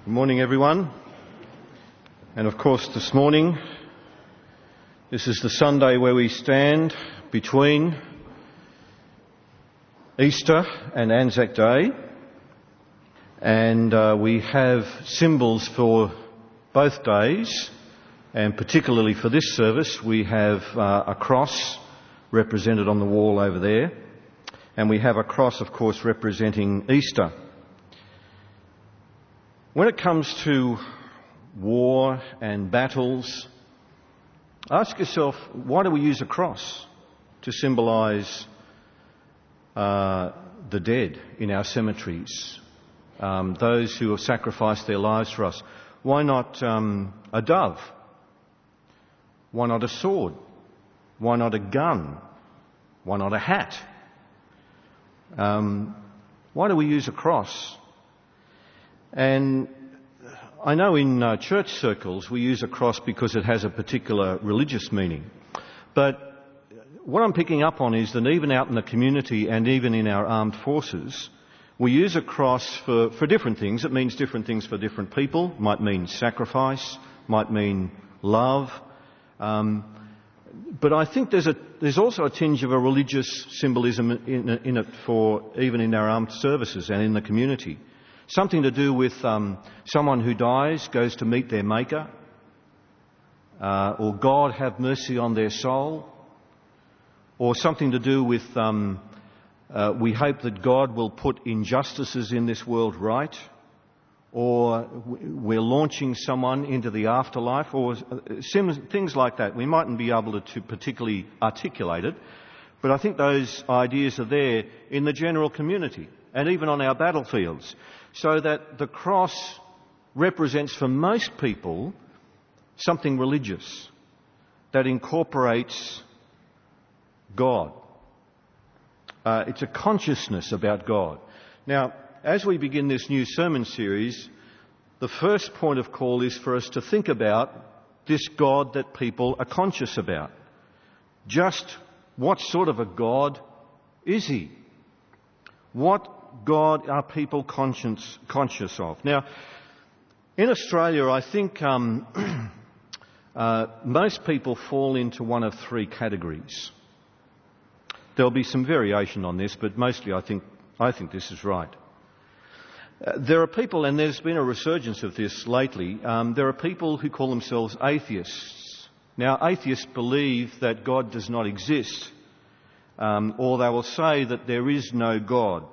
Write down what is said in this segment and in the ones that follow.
Good morning, everyone. And of course, this morning, this is the Sunday where we stand between Easter and Anzac Day. And we have symbols for both days. And particularly for this service, we have a cross represented on the wall over there. And we have a cross, of course, representing Easter. When it comes to war and battles, ask yourself, why do we use a cross? To symbolise the dead in our cemeteries, those who have sacrificed their lives for us. Why not a dove? Why not a sword? Why not a gun? Why not a hat? Why do we use a cross? And I know in church circles we use a cross because it has a particular religious meaning. But what I'm picking up on is that even out in the community and even in our armed forces, we use a cross for different things. It means different things for different people. It might mean sacrifice, might mean love. But I think there's also a tinge of a religious symbolism in it for even in our armed services and in the community. Something to do with someone who dies, goes to meet their Maker, or God have mercy on their soul, or something to do with we hope that God will put injustices in this world right, or we're launching someone into the afterlife, or things like that. We mightn't be able to particularly articulate it, but I think those ideas are there in the general community and even on our battlefields. So that the cross represents for most people something religious that incorporates God. It's a consciousness about God. Now, as we begin this new sermon series, the first point of call is for us to think about this God that people are conscious about. Just what sort of a God is he? What God are people conscious of? Now, in Australia, I think most people fall into one of three categories. There'll be some variation on this, but mostly I think this is right. There are people, and there's been a resurgence of this lately, there are people who call themselves atheists. Now, atheists believe that God does not exist, or they will say that there is no God.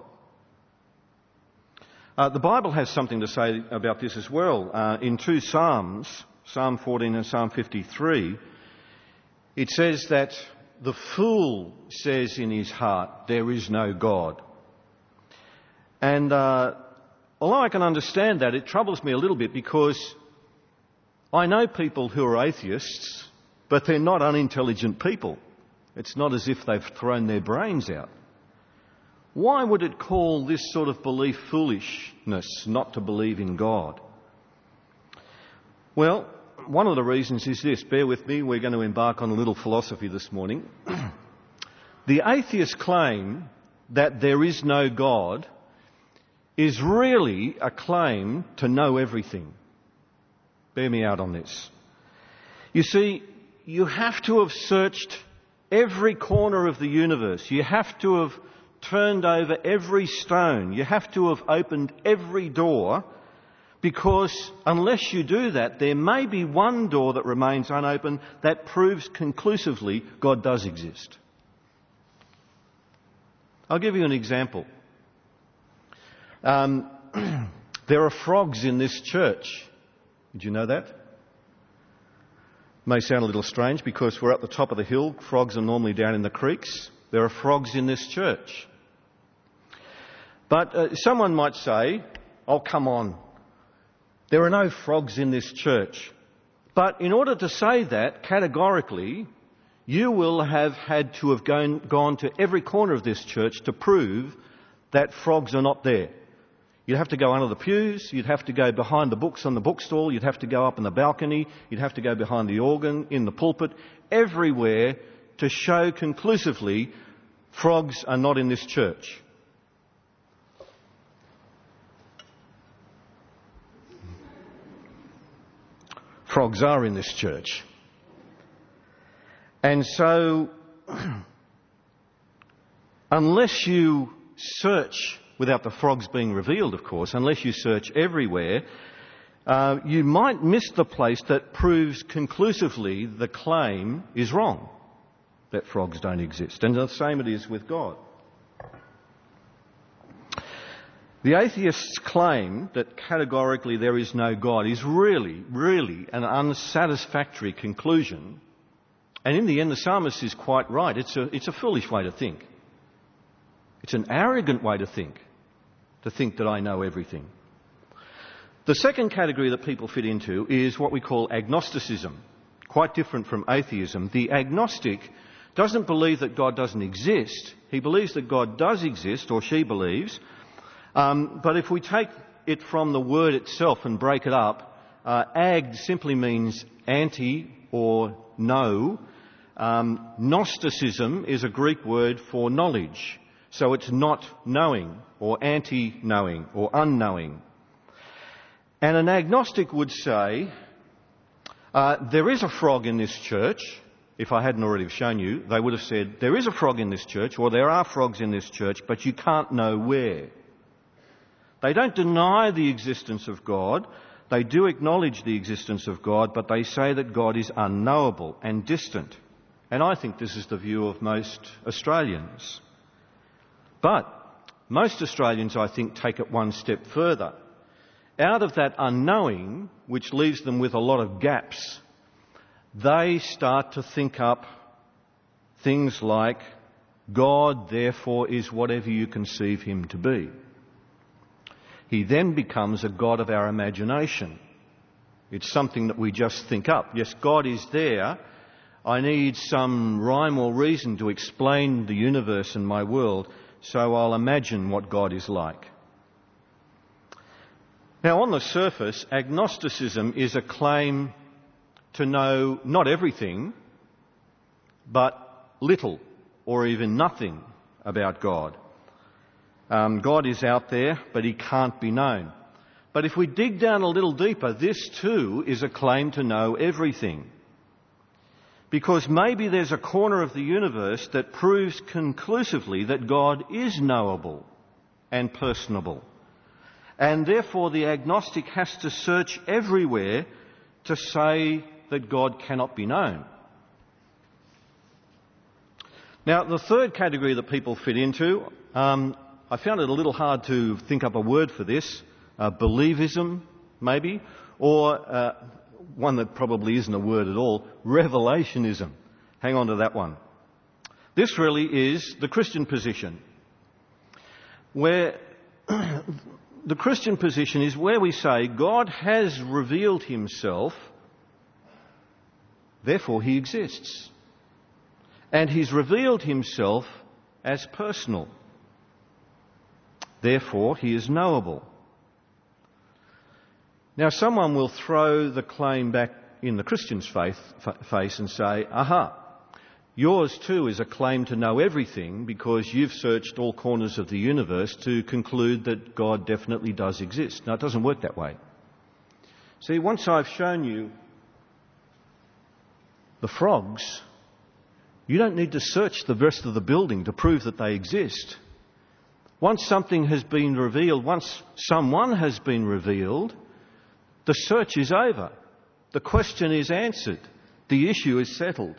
The Bible has something to say about this as well. In two Psalms, Psalm 14 and Psalm 53, it says that the fool says in his heart, there is no God. And although I can understand that, it troubles me a little bit because I know people who are atheists, but they're not unintelligent people. It's not as if they've thrown their brains out. Why would it call this sort of belief foolishness, not to believe in God? Well, one of the reasons is this. Bear with me, we're going to embark on a little philosophy this morning. The atheist claim that there is no God is really a claim to know everything. Bear me out on this. You see, you have to have searched every corner of the universe. You have to have turned over every stone. You have to have opened every door, because unless you do that, there may be one door that remains unopened that proves conclusively God does exist. I'll give you an example. There are frogs in this church. Did you know that? May sound a little strange because we're at the top of the hill. Frogs are normally down in the creeks. There are frogs in this church. But someone might say, oh, come on, there are no frogs in this church. But in order to say that categorically, you will have had to have gone to every corner of this church to prove that frogs are not there. You'd have to go under the pews, you'd have to go behind the books on the bookstall, you'd have to go up in the balcony, you'd have to go behind the organ, in the pulpit, everywhere to show conclusively frogs are not in this church. frogs are in this church. And so, unless you search, without the frogs being revealed, of course, unless you search everywhere, you might miss the place that proves conclusively the claim is wrong, that frogs don't exist. And the same it is with God. The atheist's claim that categorically there is no God is really, really an unsatisfactory conclusion. And in the end, the psalmist is quite right. It's a foolish way to think. It's an arrogant way to think that I know everything. The second category that people fit into is what we call agnosticism, quite different from atheism. The agnostic doesn't believe that God doesn't exist. He believes that God does exist, or she believes. But if we take it from the word itself and break it up, ag simply means anti or no. Gnosticism is a Greek word for knowledge. So it's not knowing, or anti-knowing, or unknowing. And an agnostic would say, there is a frog in this church. If I hadn't already shown you, they would have said, there is a frog in this church, or there are frogs in this church, but you can't know where. They don't deny the existence of God. They do acknowledge the existence of God, but they say that God is unknowable and distant. And I think this is the view of most Australians. But most Australians, I think, take it one step further. Out of that unknowing, which leaves them with a lot of gaps, they start to think up things like, God therefore is whatever you conceive him to be. He then becomes a God of our imagination. It's something that we just think up. Yes, God is there. I need some rhyme or reason to explain the universe and my world, so I'll imagine what God is like. Now, on the surface, agnosticism is a claim to know not everything, but little or even nothing about God. God is out there, but he can't be known. But if we dig down a little deeper, this too is a claim to know everything. Because maybe there's a corner of the universe that proves conclusively that God is knowable and personable. And therefore the agnostic has to search everywhere to say that God cannot be known. Now, the third category that people fit into, I found it a little hard to think up a word for this, believism maybe, or one that probably isn't a word at all, revelationism. Hang on to that one. This really is the Christian position, where the Christian position is where we say God has revealed himself, therefore he exists. And he's revealed himself as personal. Therefore, he is knowable. Now, someone will throw the claim back in the Christian's face and say, aha, yours too is a claim to know everything because you've searched all corners of the universe to conclude that God definitely does exist. Now, it doesn't work that way. See, once I've shown you the frogs, you don't need to search the rest of the building to prove that they exist. Once something has been revealed, once someone has been revealed, the search is over. The question is answered. The issue is settled.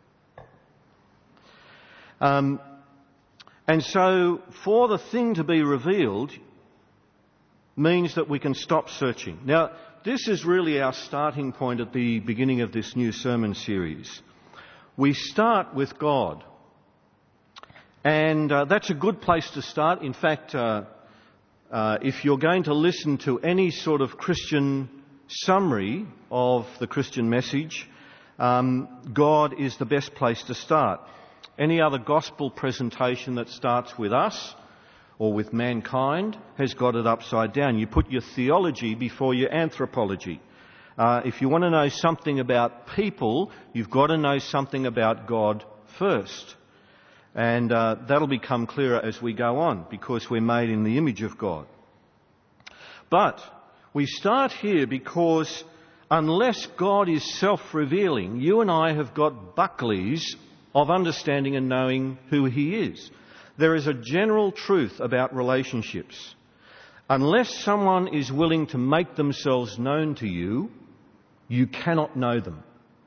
And so for the thing to be revealed means that we can stop searching. Now, this is really our starting point at the beginning of this new sermon series. We start with God. And that's a good place to start. In fact, if you're going to listen to any sort of Christian summary of the Christian message, God is the best place to start. Any other gospel presentation that starts with us or with mankind has got it upside down. You put your theology before your anthropology. If you want to know something about people, you've got to know something about God first. And that'll become clearer as we go on, because we're made in the image of God. But we start here because unless God is self-revealing, you and I have got Buckleys of understanding and knowing who he is. There is a general truth about relationships. Unless someone is willing to make themselves known to you, you cannot know them.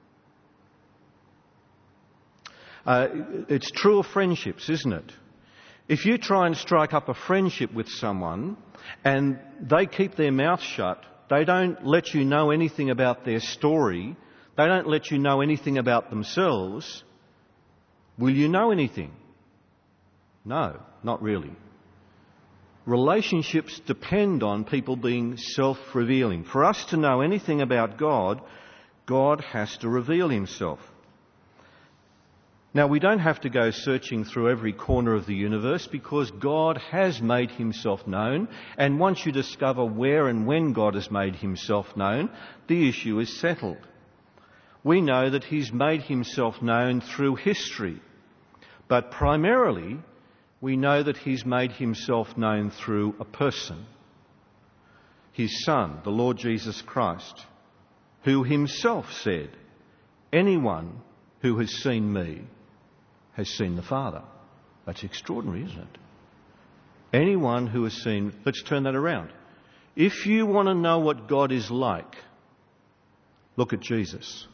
It's true of friendships, isn't it? If you try and strike up a friendship with someone and they keep their mouth shut, they don't let you know anything about their story, they don't let you know anything about themselves, will you know anything? No, not really. Relationships depend on people being self-revealing. For us to know anything about God, God has to reveal himself. Now, we don't have to go searching through every corner of the universe because God has made himself known, and once you discover where and when God has made himself known, the issue is settled. We know that he's made himself known through history, but primarily we know that he's made himself known through a person, his Son, the Lord Jesus Christ, who himself said, "Anyone who has seen me has seen the Father." That's extraordinary, isn't it? Anyone who has seen... Let's turn that around. If you want to know what God is like, look at Jesus.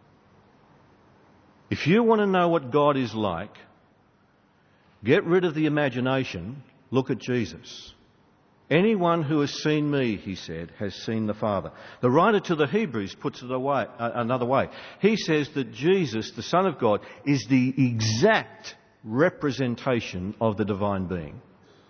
If you want to know what God is like, get rid of the imagination, look at Jesus. Anyone who has seen me, he said, has seen the Father. The writer to the Hebrews puts it another way. He says that Jesus, the Son of God, is the exact representation of the divine being.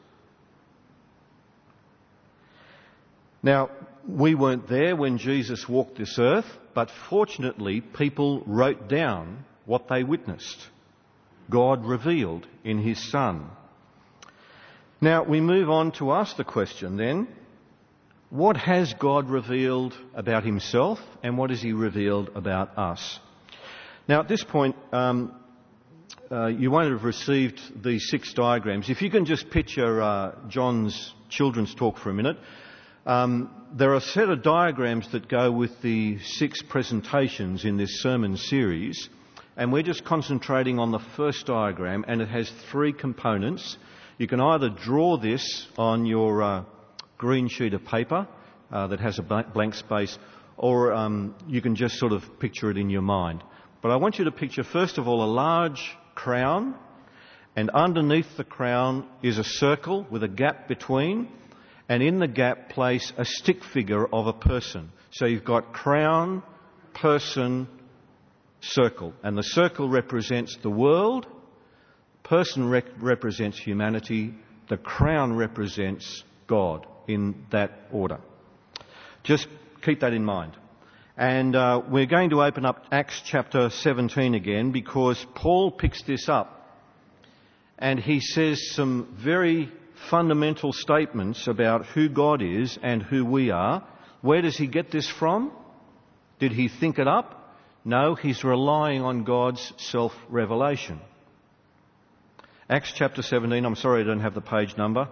Now, we weren't there when Jesus walked this earth, but fortunately people wrote down what they witnessed. God revealed in his Son. Now, we move on to ask the question then, what has God revealed about himself and what has he revealed about us? Now, at this point, you won't have received these 6 diagrams. If you can just picture John's children's talk for a minute, there are a set of diagrams that go with the 6 presentations in this sermon series, and we're just concentrating on the first diagram, and it has 3 components. You can either draw this on your green sheet of paper that has a blank space, or you can just sort of picture it in your mind. But I want you to picture, first of all, a large crown, and underneath the crown is a circle with a gap between, and in the gap place a stick figure of a person. So you've got crown, person, circle, and the circle represents the world, person represents humanity, the crown represents God, in that order. Just keep that in mind. And we're going to open up Acts chapter 17 again, because Paul picks this up and he says some very fundamental statements about who God is and who we are. Where does he get this from? Did he think it up? No, he's relying on God's self-revelation. Acts chapter 17, I'm sorry I don't have the page number.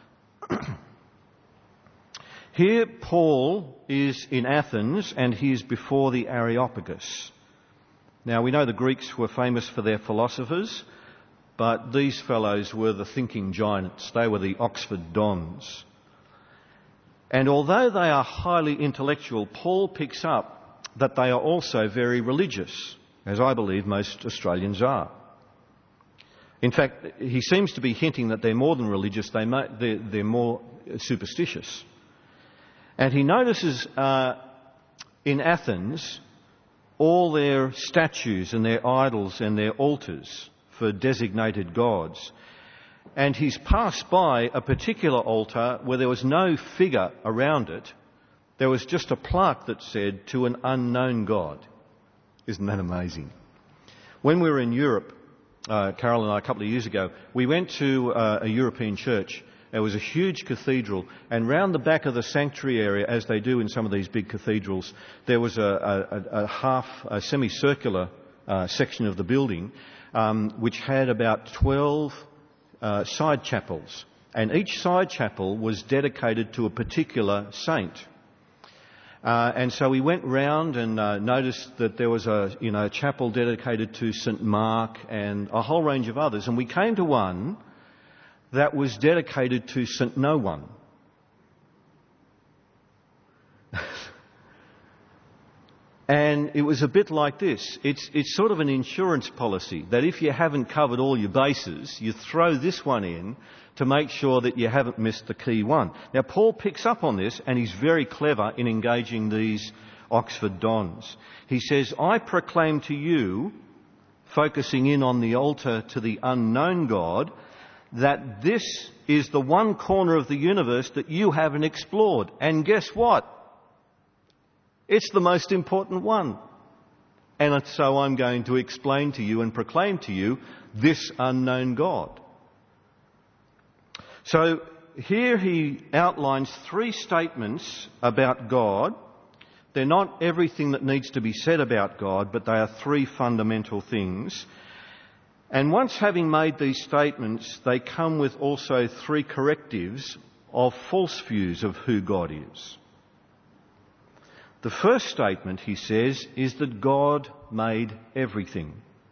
Here Paul is in Athens and he is before the Areopagus. Now we know the Greeks were famous for their philosophers, but these fellows were the thinking giants. They were the Oxford Dons. And although they are highly intellectual, Paul picks up that they are also very religious, as I believe most Australians are. In fact, he seems to be hinting that they're more than religious, they're more superstitious. And he notices in Athens all their statues and their idols and their altars for designated gods. And he's passed by a particular altar where there was no figure around it. There was just a plaque that said, "To an unknown God." Isn't that amazing? When we were in Europe, Carol and I, a couple of years ago, we went to a European church. There was a huge cathedral, and round the back of the sanctuary area, as they do in some of these big cathedrals, there was a semicircular section of the building which had about 12 side chapels, and each side chapel was dedicated to a particular saint. And so we went round and noticed that there was a chapel dedicated to St Mark and a whole range of others. And we came to one that was dedicated to St No One. And it was a bit like this. It's sort of an insurance policy that if you haven't covered all your bases, you throw this one in to make sure that you haven't missed the key one. Now, Paul picks up on this, and he's very clever in engaging these Oxford Dons. He says, I proclaim to you, focusing in on the altar to the unknown God, that this is the one corner of the universe that you haven't explored. And guess what? It's the most important one. And so I'm going to explain to you and proclaim to you this unknown God. So here he outlines 3 statements about God. They're not everything that needs to be said about God, but they are 3 fundamental things. And once having made these statements, they come with also 3 correctives of false views of who God is. The first statement, he says, is that God made everything.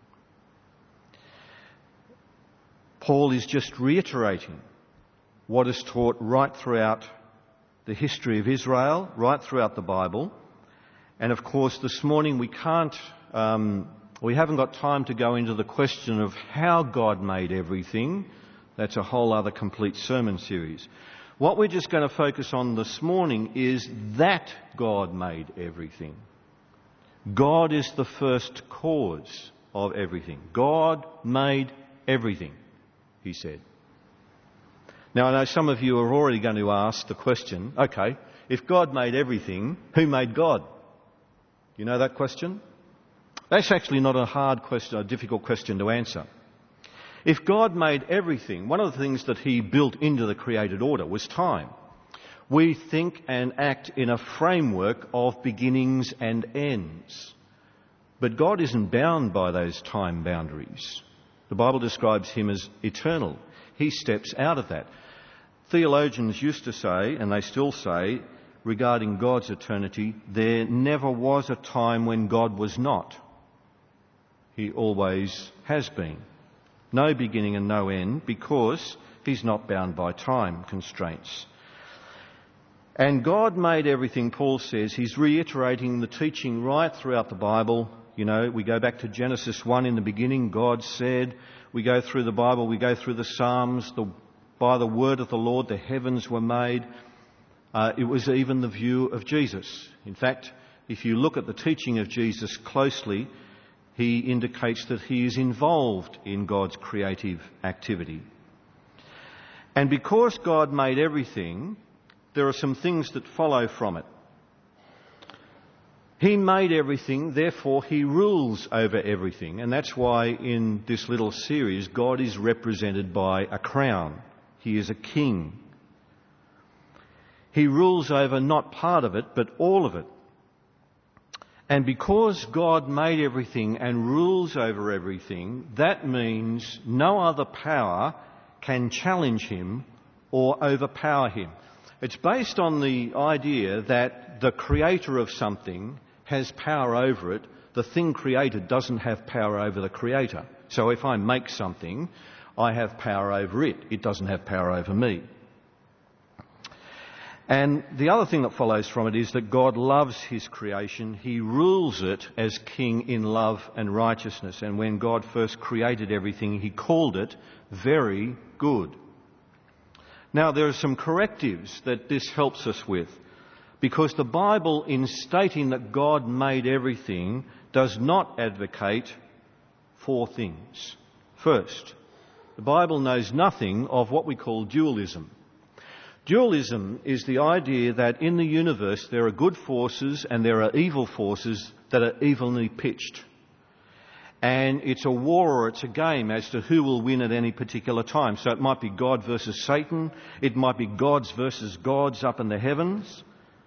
Paul is just reiterating what is taught right throughout the history of Israel, right throughout the Bible. And of course, this morning we haven't got time to go into the question of how God made everything. That's a whole other complete sermon series. What we're just going to focus on this morning is that God made everything. God is the first cause of everything. God made everything, he said. Now, I know some of you are already going to ask the question, okay, if God made everything, who made God? You know that question? That's actually not a hard question, a difficult question to answer. If God made everything, one of the things that he built into the created order was time. We think and act in a framework of beginnings and ends. But God isn't bound by those time boundaries. The Bible describes him as eternal. He steps out of that. Theologians used to say, and they still say, regarding God's eternity, there never was a time when God was not. He always has been. No beginning and no end, because he's not bound by time constraints. And God made everything, Paul says. He's reiterating the teaching right throughout the Bible. You know, we go back to Genesis 1, in the beginning, God said. We go through the Bible, we go through the Psalms. By the word of the Lord, the heavens were made. It was even the view of Jesus. In fact, if you look at the teaching of Jesus closely, he indicates that he is involved in God's creative activity. And because God made everything, there are some things that follow from it. He made everything, therefore he rules over everything. And that's why in this little series, God is represented by a crown. He is a king. He rules over not part of it, but all of it. And because God made everything and rules over everything, that means no other power can challenge him or overpower him. It's based on the idea that the creator of something has power over it. The thing created doesn't have power over the creator. So if I make something, I have power over it. It doesn't have power over me. And the other thing that follows from it is that God loves his creation. He rules it as king in love and righteousness. And when God first created everything, he called it very good. Now, there are some correctives that this helps us with, because the Bible, in stating that God made everything, does not advocate 4 things. First, the Bible knows nothing of what we call dualism. Dualism is the idea that in the universe there are good forces and there are evil forces that are evenly pitched. And it's a war or it's a game as to who will win at any particular time. So it might be God versus Satan. It might be gods versus gods up in the heavens.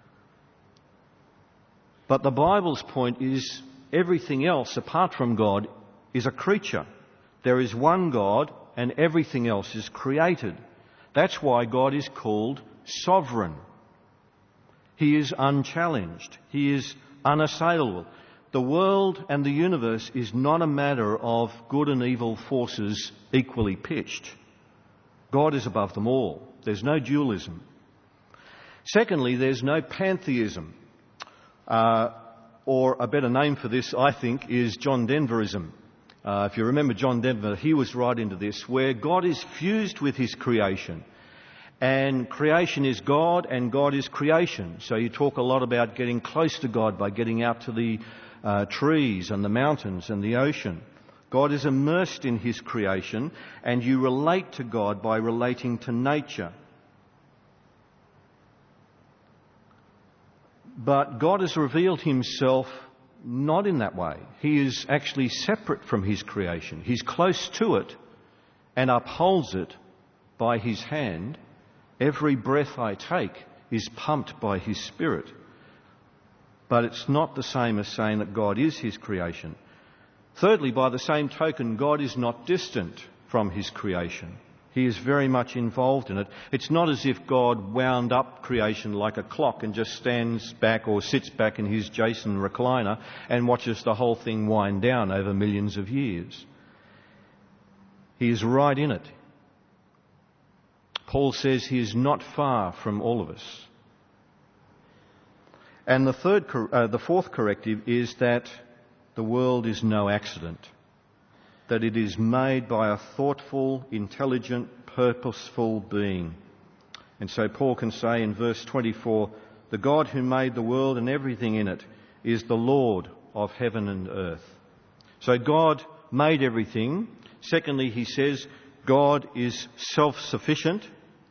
But the Bible's point is everything else apart from God is a creature. There is one God and everything else is created. That's why God is called sovereign. He is unchallenged. He is unassailable. The world and the universe is not a matter of good and evil forces equally pitched. God is above them all. There's no dualism. Secondly, there's no pantheism. Or a better name for this, I think, is John Denverism. If you remember John Denver, he was right into this, where God is fused with his creation. And creation is God and God is creation. So you talk a lot about getting close to God by getting out to the trees and the mountains and the ocean. God is immersed in his creation, and you relate to God by relating to nature. But God has revealed himself not in that way. He is actually separate from his creation. He's close to it and upholds it by his hand. Every breath I take is pumped by his Spirit. But it's not the same as saying that God is his creation. Thirdly, by the same token, God is not distant from his creation. He is very much involved in it. It's not as if God wound up creation like a clock and just stands back or sits back in his Jason recliner and watches the whole thing wind down over millions of years. He is right in it. Paul says he is not far from all of us. And the fourth corrective is that the world is no accident, that it is made by a thoughtful, intelligent, purposeful being. And so Paul can say in verse 24, the God who made the world and everything in it is the Lord of heaven and earth. So God made everything. Secondly, he says God is self-sufficient.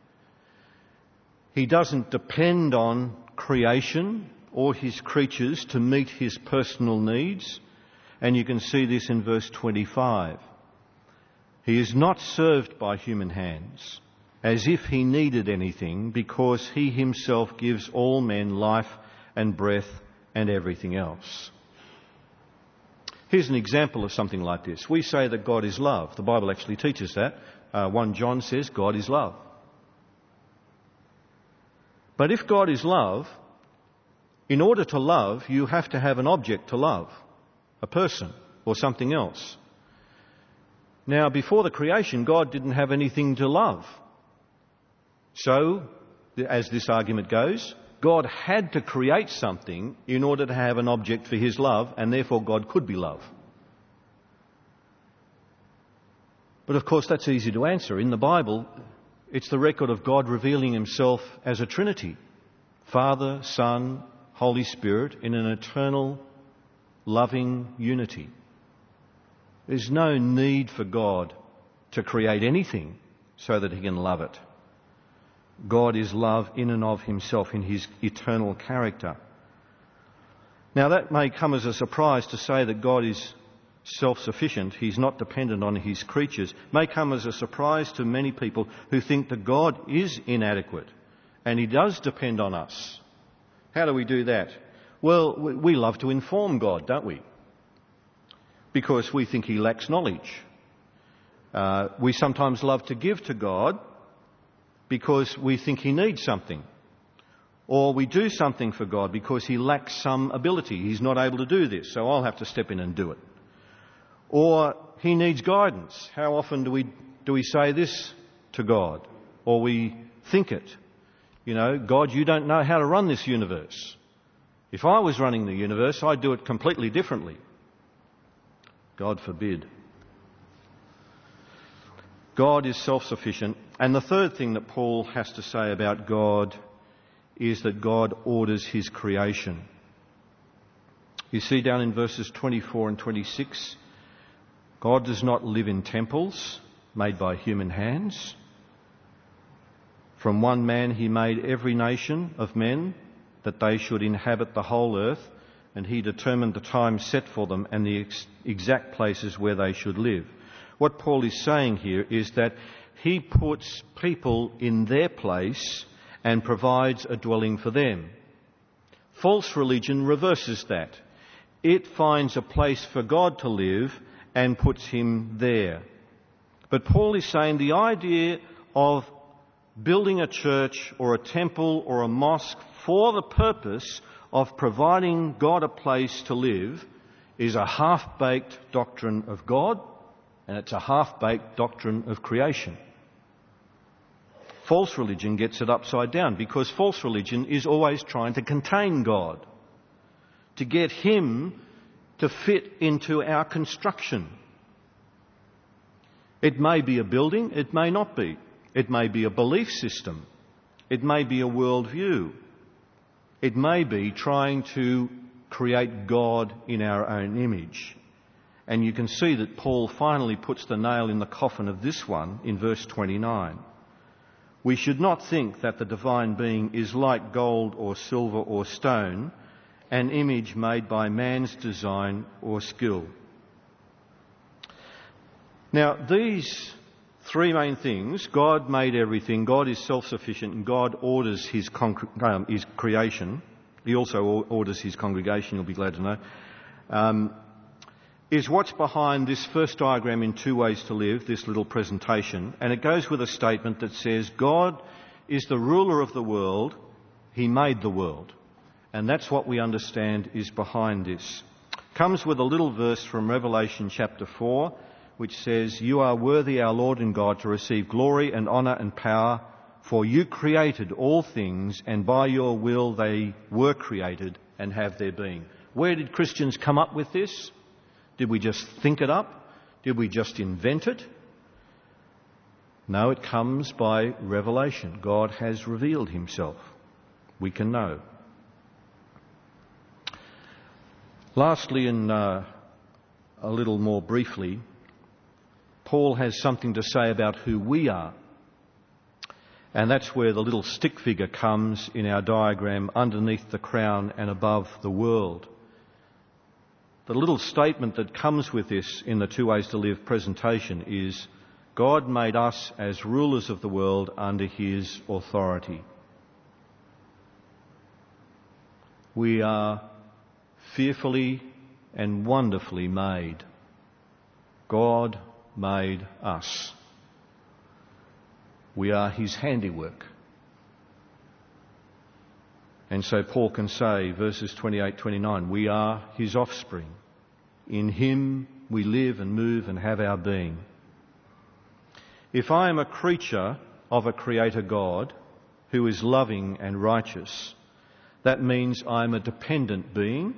He doesn't depend on creation or his creatures to meet his personal needs. And you can see this in verse 25. He is not served by human hands as if he needed anything, because he himself gives all men life and breath and everything else. Here's an example of something like this. We say that God is love. The Bible actually teaches that. 1 John says God is love. But if God is love, in order to love, you have to have an object to love. A person or something else. Now, before the creation, God didn't have anything to love. So, as this argument goes, God had to create something in order to have an object for his love, and therefore God could be love. But of course, that's easy to answer. In the Bible, it's the record of God revealing himself as a Trinity. Father, Son, Holy Spirit in an eternal loving unity. There's no need for God to create anything so that he can love it. God is love in and of himself in his eternal character. Now that may come as a surprise to say that God is self-sufficient, he's not dependent on his creatures, may come as a surprise to many people who think that God is inadequate and he does depend on us. How do we do that? Well, we love to inform God, don't we? Because we think he lacks knowledge. We sometimes love to give to God because we think he needs something. Or we do something for God because he lacks some ability. He's not able to do this, so I'll have to step in and do it. Or he needs guidance. How often do we say this to God? Or we think it. You know, God, you don't know how to run this universe. If I was running the universe, I'd do it completely differently. God forbid. God is self-sufficient. And the third thing that Paul has to say about God is that God orders his creation. You see down in verses 24 and 26, God does not live in temples made by human hands. From one man he made every nation of men, that they should inhabit the whole earth, and he determined the time set for them and the exact places where they should live. What Paul is saying here is that he puts people in their place and provides a dwelling for them. False religion reverses that. It finds a place for God to live and puts him there. But Paul is saying the idea of building a church or a temple or a mosque for the purpose of providing God a place to live is a half-baked doctrine of God, and it's a half-baked doctrine of creation. False religion gets it upside down, because false religion is always trying to contain God, to get him to fit into our construction. It may be a building, it may not be. It may be a belief system. It may be a worldview. It may be trying to create God in our own image. And you can see that Paul finally puts the nail in the coffin of this one in verse 29. We should not think that the divine being is like gold or silver or stone, an image made by man's design or skill. Now, these three main things: God made everything, God is self-sufficient, and God orders his creation. He also orders his congregation, you'll be glad to know, is what's behind this first diagram in Two Ways to Live, this little presentation. And it goes with a statement that says God is the ruler of the world, he made the world. And that's what we understand is behind this. Comes with a little verse from Revelation chapter 4, which says, "You are worthy, our Lord and God, to receive glory and honour and power, for you created all things, and by your will they were created and have their being." Where did Christians come up with this? Did we just think it up? Did we just invent it? No, it comes by revelation. God has revealed himself. We can know. Lastly, and a little more briefly, Paul has something to say about who we are. And that's where the little stick figure comes in our diagram, underneath the crown and above the world. The little statement that comes with this in the Two Ways to Live presentation is, God made us as rulers of the world under his authority. We are fearfully and wonderfully made. God made us. We are his handiwork. And so Paul can say, verses 28-29, we are his offspring. In him we live and move and have our being. If I am a creature of a creator God who is loving and righteous, that means I'm a dependent being.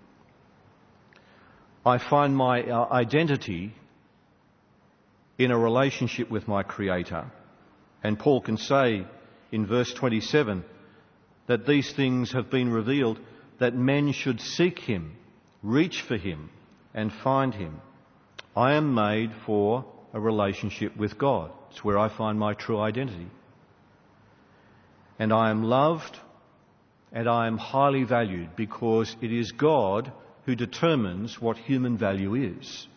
I find my identity in a relationship with my Creator. And Paul can say in verse 27 that these things have been revealed that men should seek him, reach for him and find him. I am made for a relationship with God. It's where I find my true identity. And I am loved and I am highly valued, because it is God who determines what human value is.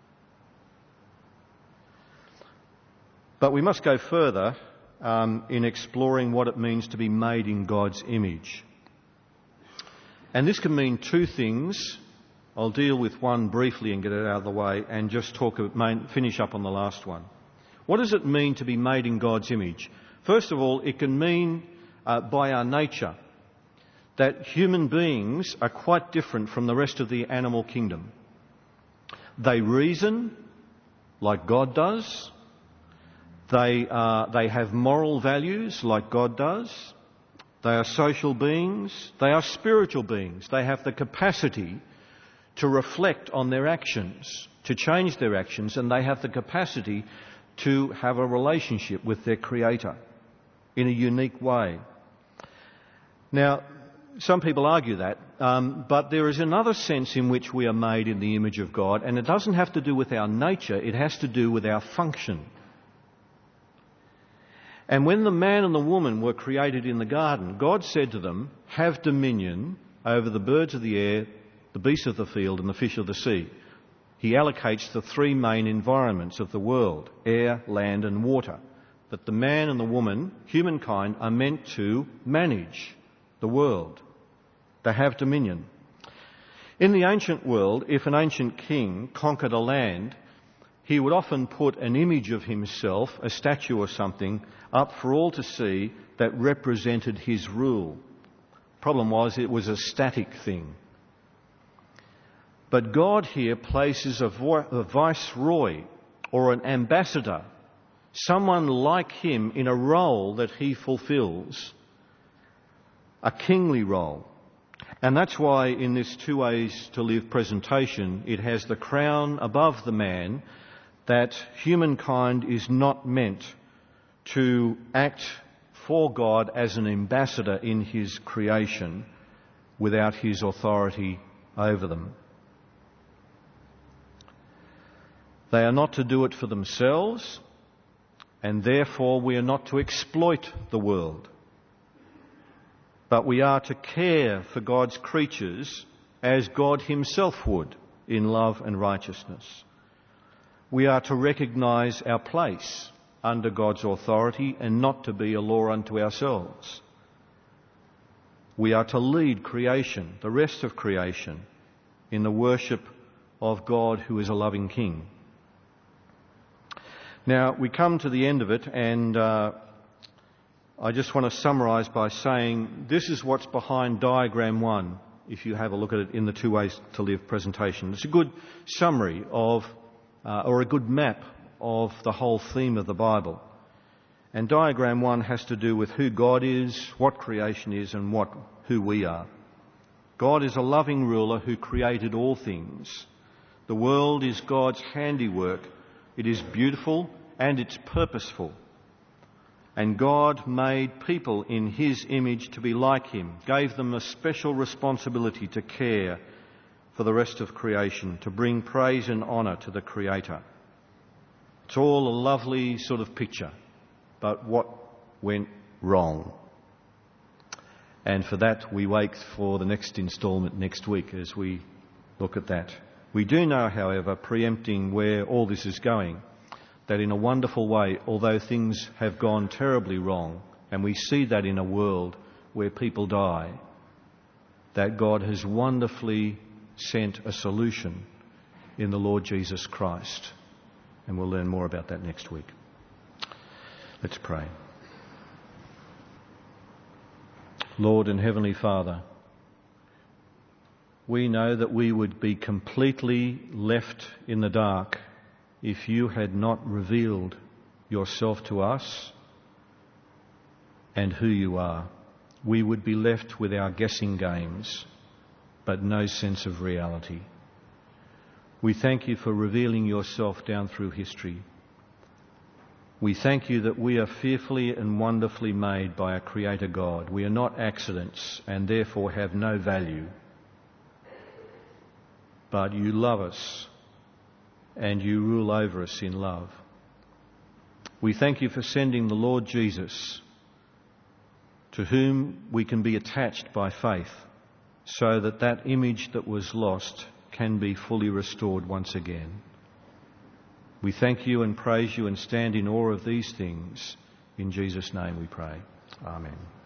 But we must go further in exploring what it means to be made in God's image. And this can mean two things. I'll deal with one briefly and get it out of the way, and just finish up on the last one. What does it mean to be made in God's image? First of all, it can mean by our nature that human beings are quite different from the rest of the animal kingdom. They reason like God does. They have moral values like God does. They are social beings. They are spiritual beings. They have the capacity to reflect on their actions, to change their actions, and they have the capacity to have a relationship with their Creator in a unique way. Now, some people argue that, but there is another sense in which we are made in the image of God, and it doesn't have to do with our nature, it has to do with our function. And when the man and the woman were created in the garden, God said to them, have dominion over the birds of the air, the beasts of the field and the fish of the sea. He allocates the three main environments of the world, air, land and water, that the man and the woman, humankind, are meant to manage the world, to have dominion. In the ancient world, if an ancient king conquered a land, he would often put an image of himself, a statue or something, up for all to see that represented his rule. Problem was, it was a static thing. But God here places a viceroy or an ambassador, someone like him in a role that he fulfills, a kingly role. And that's why in this Two Ways to Live presentation, it has the crown above the man, that humankind is not meant to act for God as an ambassador in his creation without his authority over them. They are not to do it for themselves, and therefore we are not to exploit the world. But we are to care for God's creatures as God himself would, in love and righteousness. We are to recognise our place under God's authority and not to be a law unto ourselves. We are to lead creation, the rest of creation, in the worship of God who is a loving King. Now, we come to the end of it, and I just want to summarise by saying this is what's behind diagram 1, if you have a look at it in the Two Ways to Live presentation. It's a good summary of, or a good map of the whole theme of the Bible. And diagram 1 has to do with who God is, what creation is, and who we are. God is a loving ruler who created all things. The world is God's handiwork. It is beautiful and it's purposeful. And God made people in his image to be like him, gave them a special responsibility to care for the rest of creation, to bring praise and honour to the Creator. It's all a lovely sort of picture, but what went wrong? And for that we wait for the next instalment next week as we look at that. We do know, however, preempting where all this is going, that in a wonderful way, although things have gone terribly wrong, and we see that in a world where people die, that God has wonderfully sent a solution in the Lord Jesus Christ. And we'll learn more about that next week. Let's pray. Lord and Heavenly Father, we know that we would be completely left in the dark if you had not revealed yourself to us and who you are. We would be left with our guessing games, but no sense of reality. We thank you for revealing yourself down through history. We thank you that we are fearfully and wonderfully made by a Creator God. We are not accidents and therefore have no value. But you love us and you rule over us in love. We thank you for sending the Lord Jesus, to whom we can be attached by faith, so that that image that was lost can be fully restored once again. We thank you and praise you and stand in awe of these things. In Jesus' name we pray. Amen.